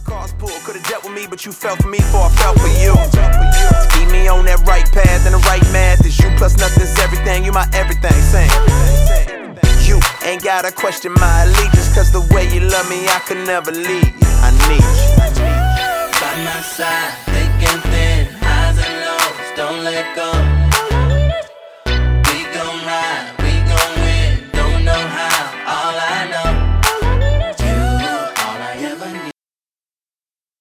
cards pulled. Could've dealt with me, but you fell for me before I fell for you. Keep me on that right path and the right math. Is you plus nothing's everything, you my everything. Sing. You ain't gotta question my allegiance, cause the way you love me, I could never leave you. I need you. By my side, thick and thin, highs and lows, don't let go.